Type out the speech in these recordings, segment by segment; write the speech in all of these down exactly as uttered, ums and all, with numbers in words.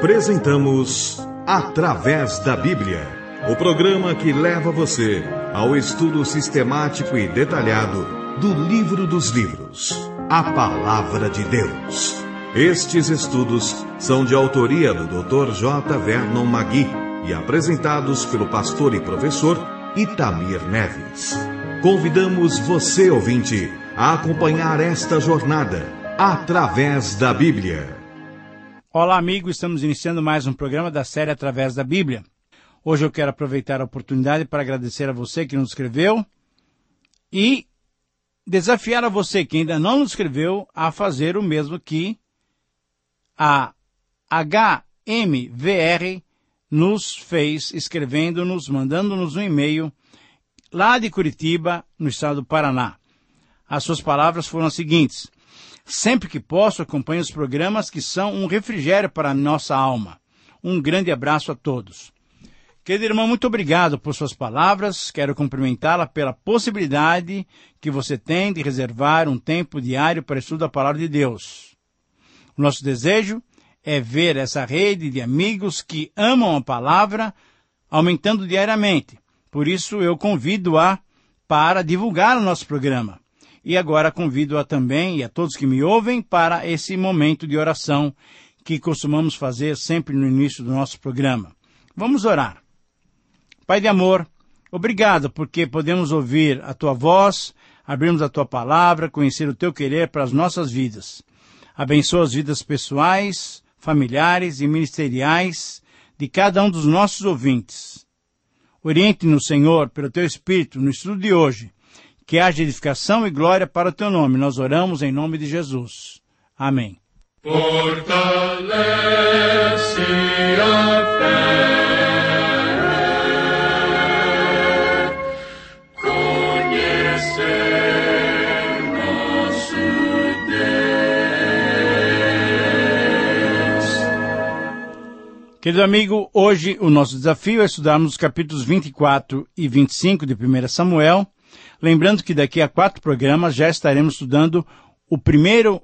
Apresentamos Através da Bíblia, o programa que leva você ao estudo sistemático e detalhado do Livro dos Livros, a Palavra de Deus. Estes estudos são de autoria do doutor J. Vernon Magui e apresentados pelo pastor e professor Itamir Neves. Convidamos você, ouvinte, a acompanhar esta jornada através da Bíblia. Olá, amigo, estamos iniciando mais um programa da série Através da Bíblia. Hoje eu quero aproveitar a oportunidade para agradecer a você que nos escreveu e desafiar a você que ainda não nos escreveu a fazer o mesmo que a H M V R nos fez, escrevendo-nos, mandando-nos um e-mail lá de Curitiba, no estado do Paraná. As suas palavras foram as seguintes: sempre que posso, acompanho os programas que são um refrigério para a nossa alma. Um grande abraço a todos. Querida irmã, muito obrigado por suas palavras. Quero cumprimentá-la pela possibilidade que você tem de reservar um tempo diário para estudo da Palavra de Deus. O nosso desejo é ver essa rede de amigos que amam a Palavra aumentando diariamente. Por isso, eu convido-a para divulgar o nosso programa. E agora convido-a também, e a todos que me ouvem, para esse momento de oração que costumamos fazer sempre no início do nosso programa. Vamos orar. Pai de amor, obrigado porque podemos ouvir a Tua voz, abrirmos a Tua palavra, conhecer o Teu querer para as nossas vidas. Abençoa as vidas pessoais, familiares e ministeriais de cada um dos nossos ouvintes. Oriente-nos, Senhor, pelo Teu Espírito, no estudo de hoje, que haja edificação e glória para o Teu nome. Nós oramos em nome de Jesus. Amém. Fortalece a fé, conhecer nosso Deus. Querido amigo, hoje o nosso desafio é estudarmos os capítulos vinte e quatro e vinte e cinco de primeiro Samuel, lembrando que daqui a quatro programas já estaremos estudando o primeiro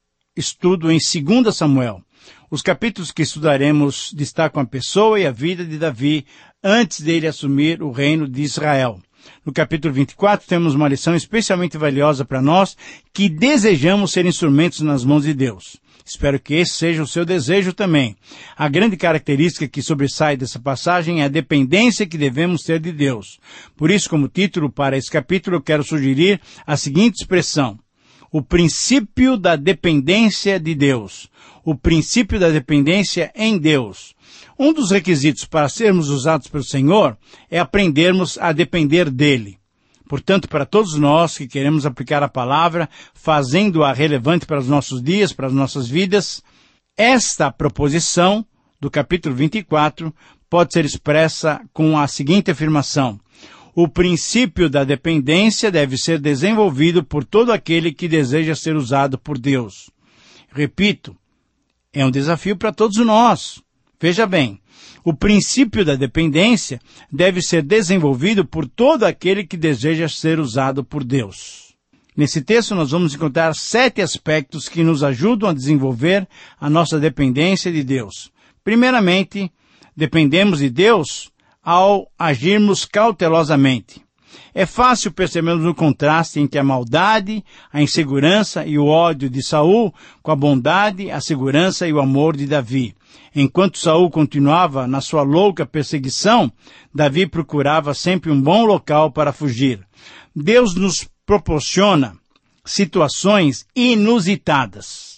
estudo em dois Samuel. Os capítulos que estudaremos destacam a pessoa e a vida de Davi antes dele assumir o reino de Israel. No capítulo vinte e quatro temos uma lição especialmente valiosa para nós que desejamos ser instrumentos nas mãos de Deus. Espero que esse seja o seu desejo também. A grande característica que sobressai dessa passagem é a dependência que devemos ter de Deus. Por isso, como título para esse capítulo, eu quero sugerir a seguinte expressão: o princípio da dependência de Deus. O princípio da dependência em Deus. Um dos requisitos para sermos usados pelo Senhor é aprendermos a depender dEle. Portanto, para todos nós que queremos aplicar a palavra, fazendo-a relevante para os nossos dias, para as nossas vidas, esta proposição do capítulo vinte e quatro pode ser expressa com a seguinte afirmação: o princípio da dependência deve ser desenvolvido por todo aquele que deseja ser usado por Deus. Repito, é um desafio para todos nós. Veja bem, o princípio da dependência deve ser desenvolvido por todo aquele que deseja ser usado por Deus. Nesse texto nós vamos encontrar sete aspectos que nos ajudam a desenvolver a nossa dependência de Deus. Primeiramente, dependemos de Deus ao agirmos cautelosamente. É fácil percebermos o contraste entre a maldade, a insegurança e o ódio de Saul com a bondade, a segurança e o amor de Davi. Enquanto Saul continuava na sua louca perseguição, Davi procurava sempre um bom local para fugir. Deus nos proporciona situações inusitadas.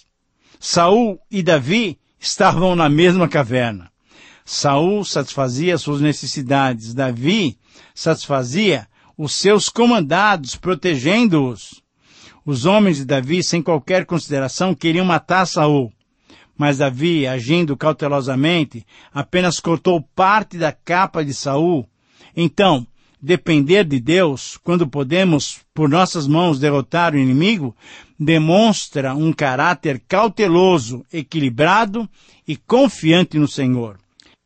Saul e Davi estavam na mesma caverna. Saul satisfazia suas necessidades. Davi satisfazia os seus comandados, protegendo-os. Os homens de Davi, sem qualquer consideração, queriam matar Saul. Mas Davi, agindo cautelosamente, apenas cortou parte da capa de Saul. Então, depender de Deus, quando podemos, por nossas mãos, derrotar o inimigo, demonstra um caráter cauteloso, equilibrado e confiante no Senhor.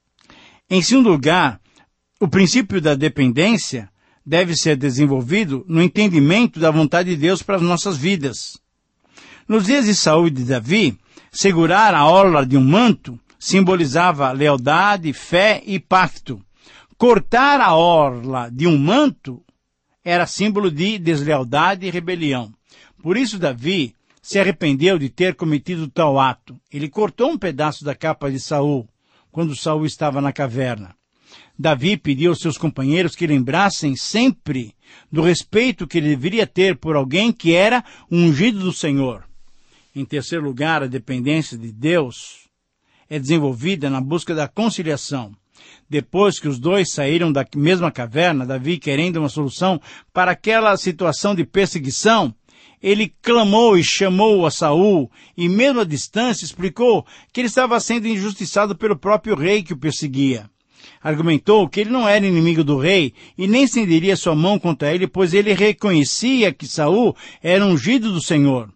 Em segundo lugar, o princípio da dependência deve ser desenvolvido no entendimento da vontade de Deus para as nossas vidas. Nos dias de Saul e de Davi, segurar a orla de um manto simbolizava lealdade, fé e pacto. Cortar a orla de um manto era símbolo de deslealdade e rebelião. Por isso Davi se arrependeu de ter cometido tal ato. Ele cortou um pedaço da capa de Saul, quando Saul estava na caverna. Davi pediu aos seus companheiros que lembrassem sempre do respeito que ele deveria ter por alguém que era ungido do Senhor. Em terceiro lugar, a dependência de Deus é desenvolvida na busca da conciliação. Depois que os dois saíram da mesma caverna, Davi, querendo uma solução para aquela situação de perseguição, ele clamou e chamou a Saul e, mesmo à distância, explicou que ele estava sendo injustiçado pelo próprio rei que o perseguia. Argumentou que ele não era inimigo do rei e nem estenderia sua mão contra ele, pois ele reconhecia que Saul era ungido do Senhor.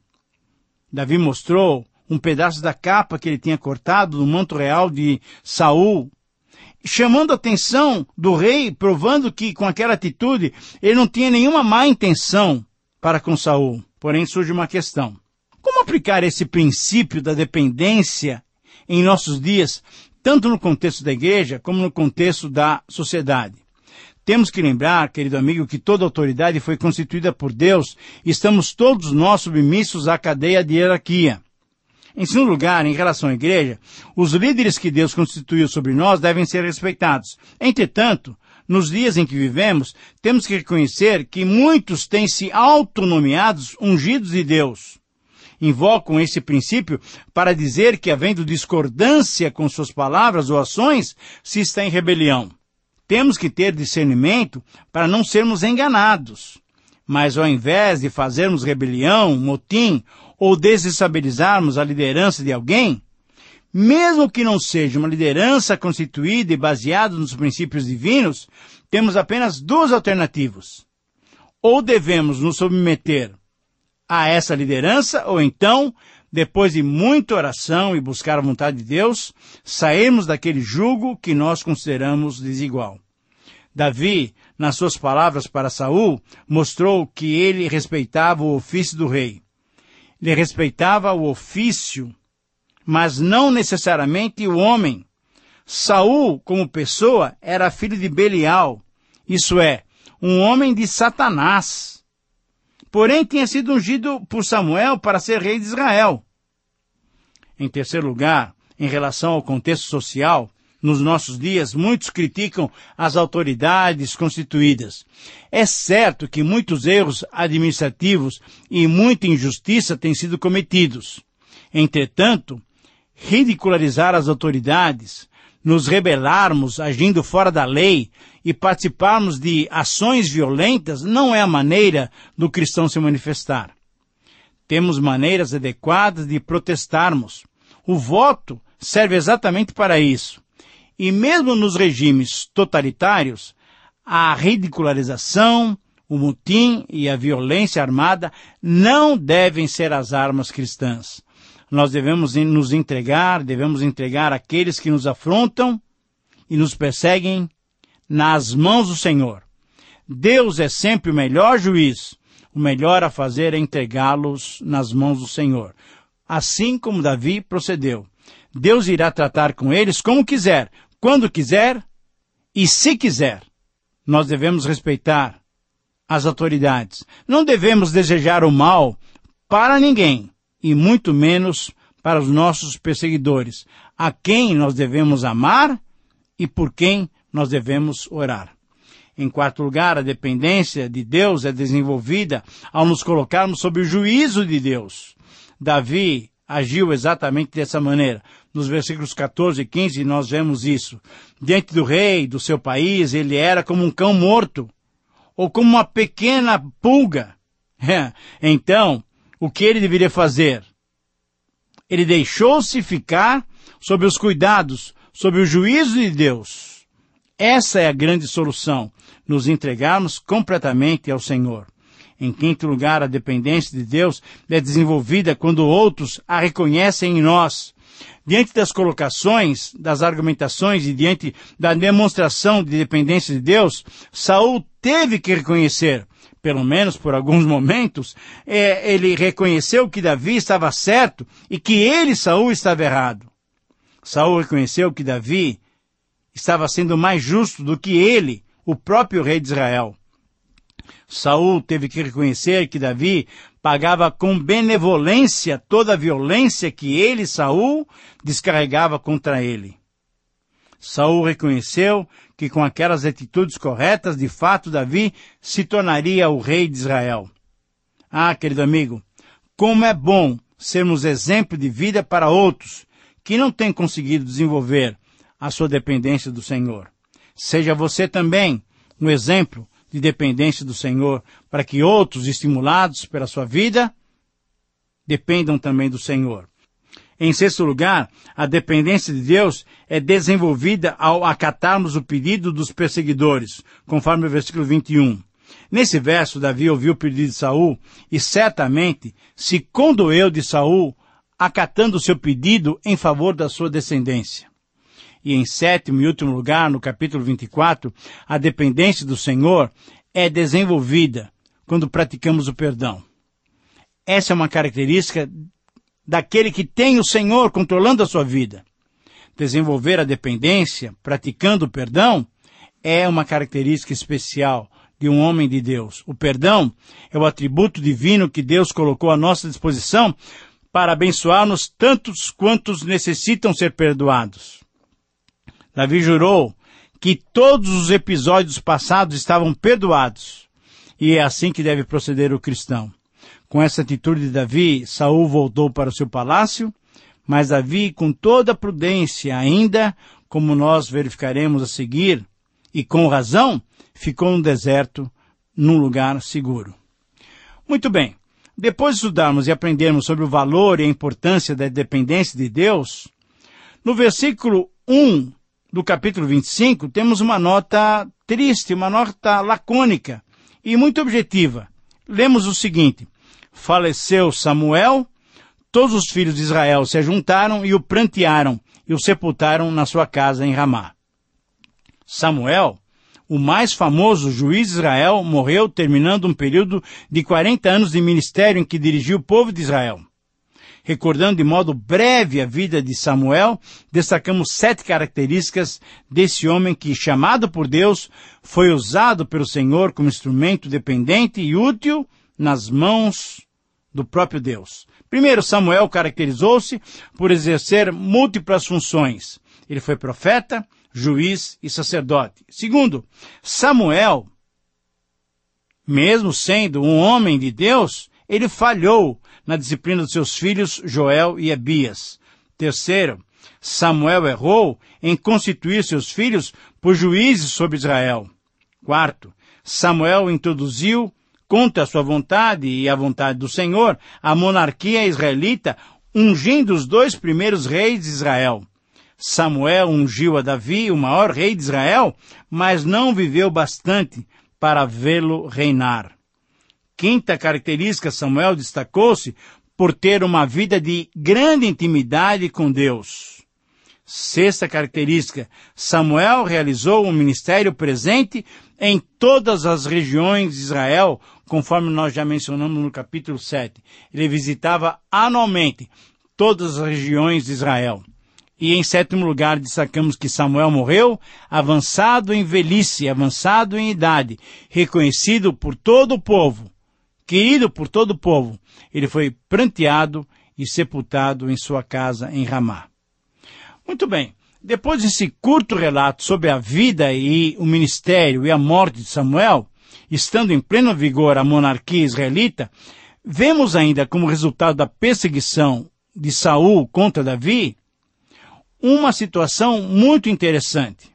Davi mostrou um pedaço da capa que ele tinha cortado do manto real de Saul, chamando a atenção do rei, provando que com aquela atitude ele não tinha nenhuma má intenção para com Saul. Porém, surge uma questão. Como aplicar esse princípio da dependência em nossos dias, tanto no contexto da igreja como no contexto da sociedade? Temos que lembrar, querido amigo, que toda autoridade foi constituída por Deus e estamos todos nós submissos à cadeia de hierarquia. Em segundo lugar, em relação à igreja, os líderes que Deus constituiu sobre nós devem ser respeitados. Entretanto, nos dias em que vivemos, temos que reconhecer que muitos têm se autonomeados ungidos de Deus. Invocam esse princípio para dizer que, havendo discordância com suas palavras ou ações, se está em rebelião. Temos que ter discernimento para não sermos enganados. Mas ao invés de fazermos rebelião, motim, ou desestabilizarmos a liderança de alguém, mesmo que não seja uma liderança constituída e baseada nos princípios divinos, temos apenas duas alternativas. Ou devemos nos submeter a essa liderança, ou então, depois de muita oração e buscar a vontade de Deus, sairmos daquele jugo que nós consideramos desigual. Davi, nas suas palavras para Saul, mostrou que ele respeitava o ofício do rei. Ele respeitava o ofício, mas não necessariamente o homem. Saul, como pessoa, era filho de Belial, isso é, um homem de Satanás. Porém, tinha sido ungido por Samuel para ser rei de Israel. Em terceiro lugar, em relação ao contexto social, nos nossos dias, muitos criticam as autoridades constituídas. É certo que muitos erros administrativos e muita injustiça têm sido cometidos. Entretanto, ridicularizar as autoridades, nos rebelarmos agindo fora da lei e participarmos de ações violentas não é a maneira do cristão se manifestar. Temos maneiras adequadas de protestarmos. O voto serve exatamente para isso. E mesmo nos regimes totalitários, a ridicularização, o motim e a violência armada não devem ser as armas cristãs. Nós devemos nos entregar, devemos entregar aqueles que nos afrontam e nos perseguem nas mãos do Senhor. Deus é sempre o melhor juiz. O melhor a fazer é entregá-los nas mãos do Senhor. Assim como Davi procedeu. Deus irá tratar com eles como quiser, quando quiser e se quiser. Nós devemos respeitar as autoridades. Não devemos desejar o mal para ninguém, e muito menos para os nossos perseguidores, a quem nós devemos amar e por quem nós devemos orar. Em quarto lugar, a dependência de Deus é desenvolvida ao nos colocarmos sob o juízo de Deus. Davi agiu exatamente dessa maneira. Nos versículos catorze e quinze nós vemos isso. Diante do rei, do seu país, ele era como um cão morto, ou como uma pequena pulga. Então, o que ele deveria fazer? Ele deixou-se ficar sob os cuidados, sob o juízo de Deus. Essa é a grande solução, nos entregarmos completamente ao Senhor. Em quinto lugar, a dependência de Deus é desenvolvida quando outros a reconhecem em nós. Diante das colocações, das argumentações e diante da demonstração de dependência de Deus, Saul teve que reconhecer, pelo menos por alguns momentos, é, ele reconheceu que Davi estava certo e que ele, Saul, estava errado. Saul reconheceu que Davi estava sendo mais justo do que ele, o próprio rei de Israel. Saul teve que reconhecer que Davi pagava com benevolência toda a violência que ele, Saul, descarregava contra ele. Saul reconheceu que com aquelas atitudes corretas, de fato, Davi se tornaria o rei de Israel. Ah, querido amigo, como é bom sermos exemplo de vida para outros que não têm conseguido desenvolver a sua dependência do Senhor. Seja você também um exemplo de dependência do Senhor, para que outros, estimulados pela sua vida, dependam também do Senhor. Em sexto lugar, a dependência de Deus é desenvolvida ao acatarmos o pedido dos perseguidores, conforme o versículo vinte e um. Nesse verso, Davi ouviu o pedido de Saul e certamente se condoeu de Saul, acatando o seu pedido em favor da sua descendência. E em sétimo e último lugar, no capítulo vinte e quatro, a dependência do Senhor é desenvolvida quando praticamos o perdão. Essa é uma característica daquele que tem o Senhor controlando a sua vida. Desenvolver a dependência, praticando o perdão, é uma característica especial de um homem de Deus. O perdão é o atributo divino que Deus colocou à nossa disposição para abençoar-nos tantos quantos necessitam ser perdoados. Davi jurou que todos os episódios passados estavam perdoados. E é assim que deve proceder o cristão. Com essa atitude de Davi, Saul voltou para o seu palácio, mas Davi, com toda a prudência ainda, como nós verificaremos a seguir, e com razão, ficou no deserto, num lugar seguro. Muito bem, depois de estudarmos e aprendermos sobre o valor e a importância da dependência de Deus, no versículo um do capítulo vinte e cinco, temos uma nota triste, uma nota lacônica e muito objetiva. Lemos o seguinte: faleceu Samuel, todos os filhos de Israel se juntaram e o prantearam e o sepultaram na sua casa em Ramá. Samuel, o mais famoso juiz de Israel, morreu terminando um período de quarenta anos de ministério em que dirigiu o povo de Israel. Recordando de modo breve a vida de Samuel, destacamos sete características desse homem que, chamado por Deus, foi usado pelo Senhor como instrumento dependente e útil nas mãos do próprio Deus. Primeiro, Samuel caracterizou-se por exercer múltiplas funções. Ele foi profeta, juiz e sacerdote. Segundo, Samuel, mesmo sendo um homem de Deus, ele falhou na disciplina dos seus filhos Joel e Abias. Terceiro, Samuel errou em constituir seus filhos por juízes sobre Israel. Quarto, Samuel introduziu, contra a sua vontade e a vontade do Senhor, a monarquia israelita, ungindo os dois primeiros reis de Israel. Samuel ungiu a Davi, o maior rei de Israel, mas não viveu bastante para vê-lo reinar. Quinta característica, Samuel destacou-se por ter uma vida de grande intimidade com Deus. Sexta característica, Samuel realizou um ministério presente em todas as regiões de Israel, conforme nós já mencionamos no capítulo sete. Ele visitava anualmente todas as regiões de Israel. E em sétimo lugar, destacamos que Samuel morreu avançado em velhice, avançado em idade, reconhecido por todo o povo, querido por todo o povo. Ele foi pranteado e sepultado em sua casa em Ramá. Muito bem, depois desse curto relato sobre a vida e o ministério e a morte de Samuel, estando em pleno vigor a monarquia israelita, vemos ainda como resultado da perseguição de Saul contra Davi, uma situação muito interessante.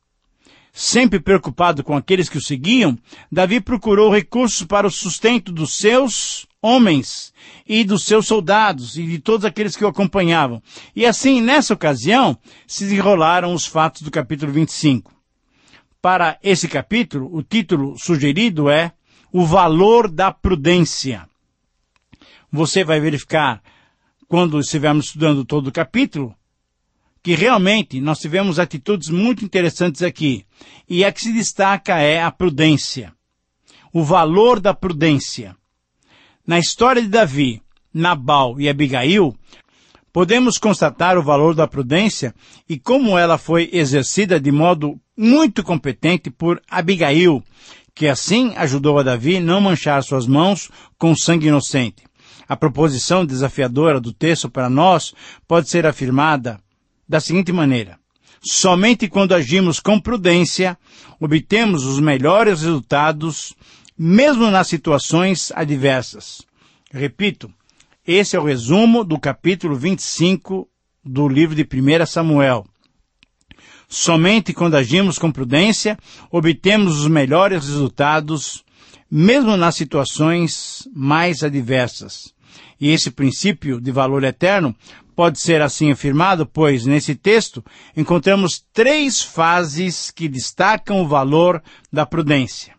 Sempre preocupado com aqueles que o seguiam, Davi procurou recursos para o sustento dos seus homens e dos seus soldados e de todos aqueles que o acompanhavam. E assim, nessa ocasião, se desenrolaram os fatos do capítulo vinte e cinco. Para esse capítulo, o título sugerido é O Valor da Prudência. Você vai verificar, quando estivermos estudando todo o capítulo, que realmente nós tivemos atitudes muito interessantes aqui. E a que se destaca é a prudência. O valor da prudência. Na história de Davi, Nabal e Abigail, podemos constatar o valor da prudência e como ela foi exercida de modo muito competente por Abigail, que assim ajudou a Davi não manchar suas mãos com sangue inocente. A proposição desafiadora do texto para nós pode ser afirmada da seguinte maneira: somente quando agimos com prudência, obtemos os melhores resultados, mesmo nas situações adversas. Repito, esse é o resumo do capítulo vinte e cinco do livro de primeira Samuel. Somente quando agimos com prudência, obtemos os melhores resultados, mesmo nas situações mais adversas. E esse princípio de valor eterno pode ser assim afirmado, pois nesse texto encontramos três fases que destacam o valor da prudência.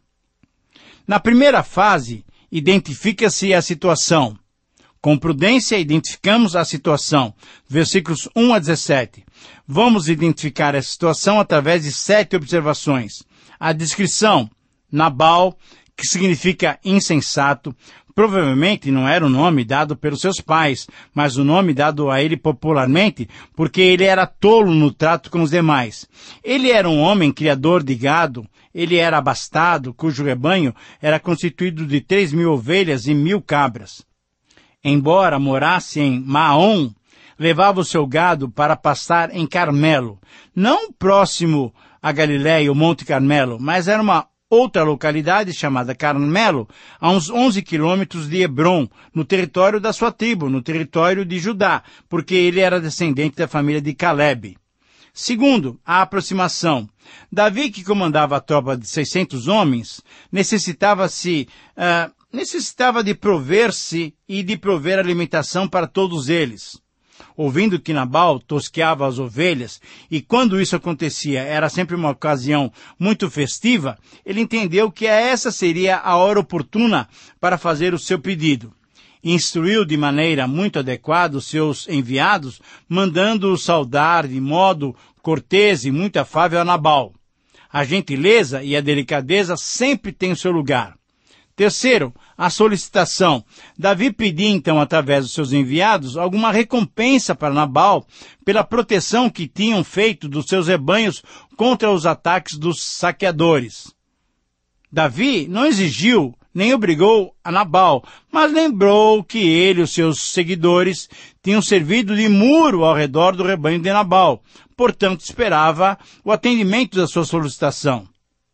Na primeira fase, identifica-se a situação. Com prudência, identificamos a situação. Versículos um a dezessete. Vamos identificar essa situação através de sete observações. A descrição: Nabal, que significa insensato, provavelmente não era o nome dado pelos seus pais, mas o nome dado a ele popularmente, porque ele era tolo no trato com os demais. Ele era um homem criador de gado, ele era abastado, cujo rebanho era constituído de três mil ovelhas e mil cabras. Embora morasse em Maom, levava o seu gado para pastar em Carmelo, não próximo a Galiléia, o Monte Carmelo, mas era uma outra localidade chamada Carmelo, a uns onze quilômetros de Hebrom, no território da sua tribo, no território de Judá, porque ele era descendente da família de Caleb. Segundo, a aproximação. Davi, que comandava a tropa de seiscentos homens, necessitava-se, uh, necessitava de prover-se e de prover alimentação para todos eles. Ouvindo que Nabal tosqueava as ovelhas, e quando isso acontecia era sempre uma ocasião muito festiva, ele entendeu que essa seria a hora oportuna para fazer o seu pedido. Instruiu de maneira muito adequada os seus enviados, mandando-os saudar de modo cortês e muito afável a Nabal. A gentileza e a delicadeza sempre têm o seu lugar. Terceiro, a solicitação. Davi pedia então, através dos seus enviados, alguma recompensa para Nabal pela proteção que tinham feito dos seus rebanhos contra os ataques dos saqueadores. Davi não exigiu nem obrigou a Nabal, mas lembrou que ele e os seus seguidores tinham servido de muro ao redor do rebanho de Nabal, portanto esperava o atendimento da sua solicitação.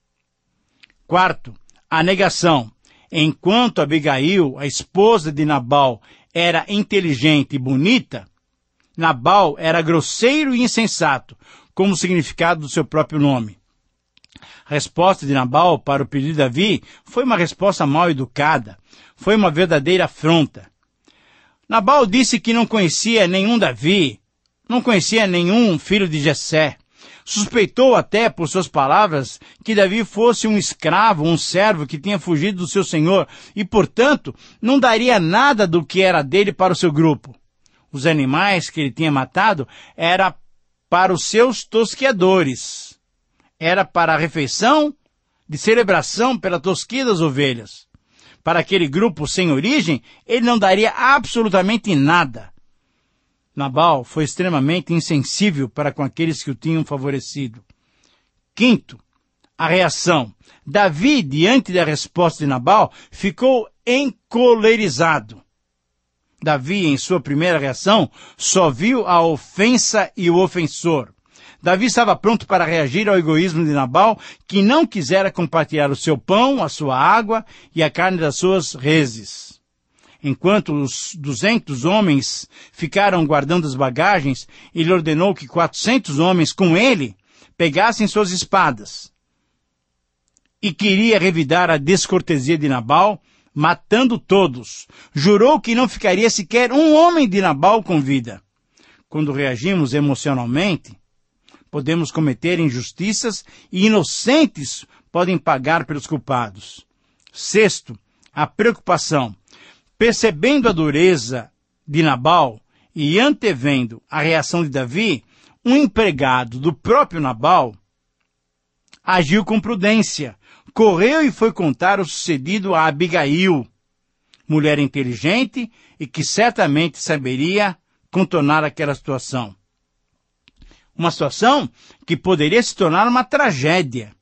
Quarto, a negação. Enquanto Abigail, a esposa de Nabal, era inteligente e bonita, Nabal era grosseiro e insensato, como o significado do seu próprio nome. A resposta de Nabal para o pedido de Davi foi uma resposta mal educada, foi uma verdadeira afronta. Nabal disse que não conhecia nenhum Davi, não conhecia nenhum filho de Jessé. Suspeitou até, por suas palavras, que Davi fosse um escravo, um servo que tinha fugido do seu senhor e, portanto, não daria nada do que era dele para o seu grupo. Os animais que ele tinha matado eram para os seus tosqueadores. Era para a refeição de celebração pela tosquia das ovelhas. Para aquele grupo sem origem, ele não daria absolutamente nada. Nabal foi extremamente insensível para com aqueles que o tinham favorecido. Quinto, a reação. Davi, diante da resposta de Nabal, ficou encolerizado. Davi, em sua primeira reação, só viu a ofensa e o ofensor. Davi estava pronto para reagir ao egoísmo de Nabal, que não quisera compartilhar o seu pão, a sua água e a carne das suas reses. Enquanto os duzentos homens ficaram guardando as bagagens, ele ordenou que quatrocentos homens com ele pegassem suas espadas. E queria revidar a descortesia de Nabal, matando todos. Jurou que não ficaria sequer um homem de Nabal com vida. Quando reagimos emocionalmente, podemos cometer injustiças e inocentes podem pagar pelos culpados. Sexto, a preocupação. Percebendo a dureza de Nabal e antevendo a reação de Davi, um empregado do próprio Nabal agiu com prudência, correu e foi contar o sucedido a Abigail, mulher inteligente e que certamente saberia contornar aquela situação. Uma situação que poderia se tornar uma tragédia.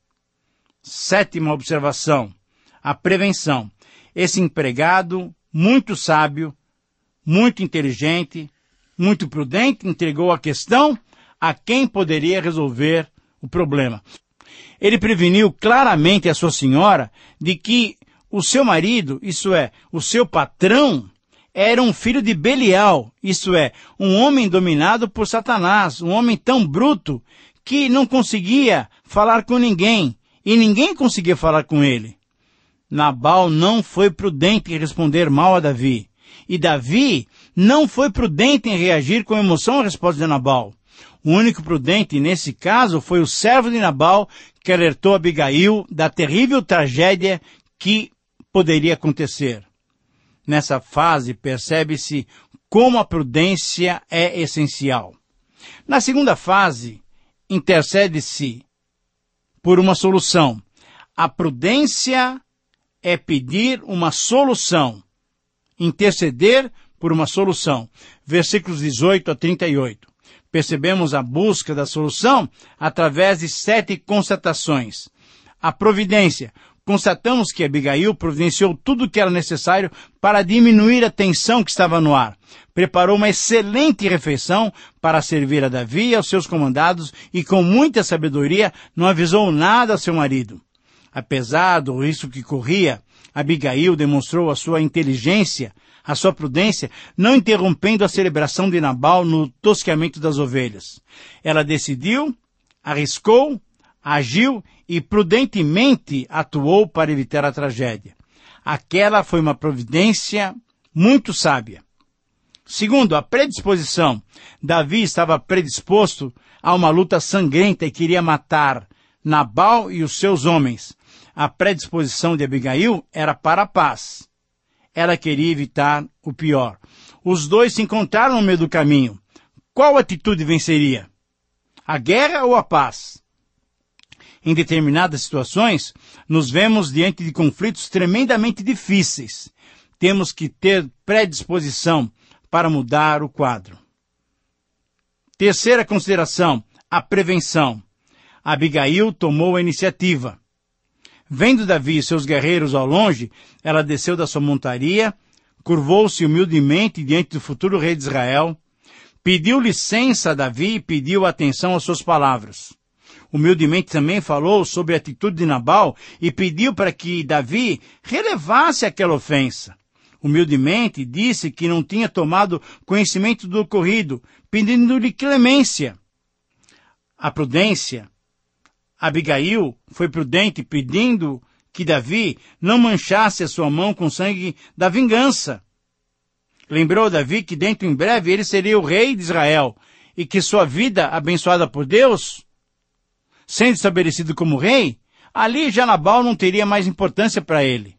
Sétima observação, a prevenção. Esse empregado, muito sábio, muito inteligente, muito prudente, entregou a questão a quem poderia resolver o problema. Ele preveniu claramente a sua senhora de que o seu marido, isso é, o seu patrão, era um filho de Belial, isso é, um homem dominado por Satanás, um homem tão bruto que não conseguia falar com ninguém e ninguém conseguia falar com ele. Nabal não foi prudente em responder mal a Davi. E Davi não foi prudente em reagir com emoção à resposta de Nabal. O único prudente nesse caso foi o servo de Nabal que alertou Abigail da terrível tragédia que poderia acontecer. Nessa fase percebe-se como a prudência é essencial. Na segunda fase, intercede-se por uma solução. A prudência é pedir uma solução. Interceder por uma solução. Versículos dezoito a trinta e oito. Percebemos a busca da solução através de sete constatações. A providência. Constatamos que Abigail providenciou tudo o que era necessário para diminuir a tensão que estava no ar. Preparou uma excelente refeição para servir a Davi e aos seus comandados e com muita sabedoria não avisou nada a seu marido. Apesar do risco que corria, Abigail demonstrou a sua inteligência, a sua prudência, não interrompendo a celebração de Nabal no tosqueamento das ovelhas. Ela decidiu, arriscou, agiu e prudentemente atuou para evitar a tragédia. Aquela foi uma providência muito sábia. Segundo, a predisposição. Davi estava predisposto a uma luta sangrenta e queria matar Nabal e os seus homens. A predisposição de Abigail era para a paz. Ela queria evitar o pior. Os dois se encontraram no meio do caminho. Qual atitude venceria? A guerra ou a paz? Em determinadas situações, nos vemos diante de conflitos tremendamente difíceis. Temos que ter predisposição para mudar o quadro. Terceira consideração, a prevenção. Abigail tomou a iniciativa. Vendo Davi e seus guerreiros ao longe, ela desceu da sua montaria, curvou-se humildemente diante do futuro rei de Israel, pediu licença a Davi e pediu atenção às suas palavras. Humildemente também falou sobre a atitude de Nabal e pediu para que Davi relevasse aquela ofensa. Humildemente disse que não tinha tomado conhecimento do ocorrido, pedindo-lhe clemência. A prudência. Abigail foi prudente pedindo que Davi não manchasse a sua mão com sangue da vingança. Lembrou Davi que dentro em breve ele seria o rei de Israel e que sua vida abençoada por Deus, sendo estabelecido como rei, ali já Nabal não teria mais importância para ele.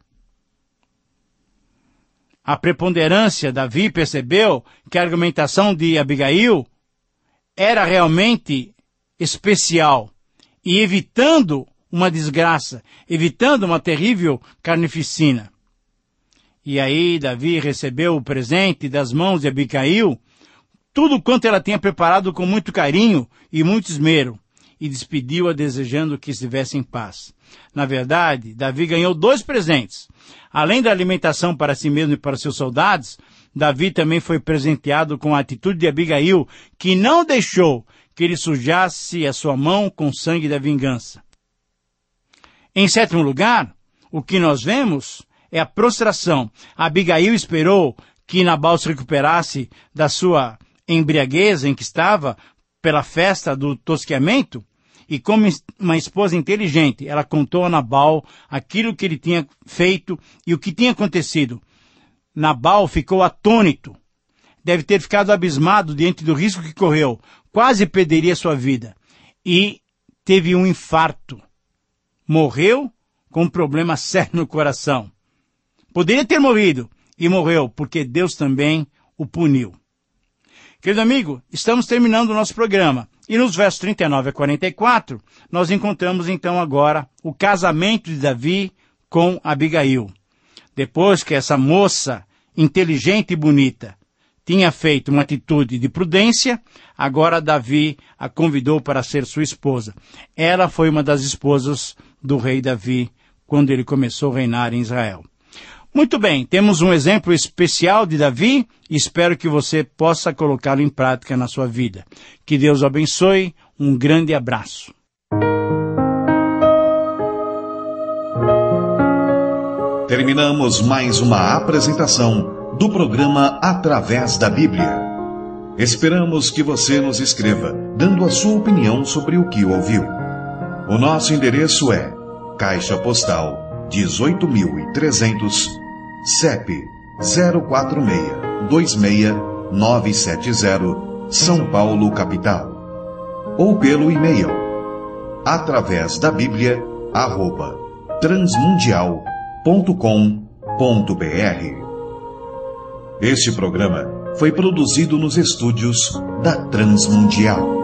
A preponderância, Davi percebeu que a argumentação de Abigail era realmente especial. E evitando uma desgraça, evitando uma terrível carnificina. E aí Davi recebeu o presente das mãos de Abigail, tudo quanto ela tinha preparado com muito carinho e muito esmero, e despediu-a desejando que estivesse em paz. Na verdade, Davi ganhou dois presentes. Além da alimentação para si mesmo e para seus soldados, Davi também foi presenteado com a atitude de Abigail, que não deixou que ele sujasse a sua mão com sangue da vingança. Em sétimo lugar, o que nós vemos é a prostração. Abigail esperou que Nabal se recuperasse da sua embriaguez em que estava pela festa do tosqueamento, e como uma esposa inteligente, ela contou a Nabal aquilo que ele tinha feito e o que tinha acontecido. Nabal ficou atônito. Deve ter ficado abismado diante do risco que correu. Quase perderia sua vida. E teve um infarto. Morreu com um problema sério no coração. Poderia ter morrido e morreu porque Deus também o puniu. Querido amigo, estamos terminando o nosso programa. E nos versos trinta e nove a quarenta e quatro, nós encontramos então agora o casamento de Davi com Abigail. Depois que essa moça inteligente e bonita tinha feito uma atitude de prudência, agora Davi a convidou para ser sua esposa. Ela foi uma das esposas do rei Davi quando ele começou a reinar em Israel. Muito bem, temos um exemplo especial de Davi e espero que você possa colocá-lo em prática na sua vida. Que Deus o abençoe, um grande abraço. Terminamos mais uma apresentação do programa Através da Bíblia. Esperamos que você nos escreva, dando a sua opinião sobre o que ouviu. O nosso endereço é Caixa Postal dezoito mil e trezentos, C E P zero quatro seis dois seis nove sete zero, São Paulo, capital. Ou pelo e-mail através da Bíblia arroba transmundial ponto com ponto br. Este programa foi produzido nos estúdios da Transmundial.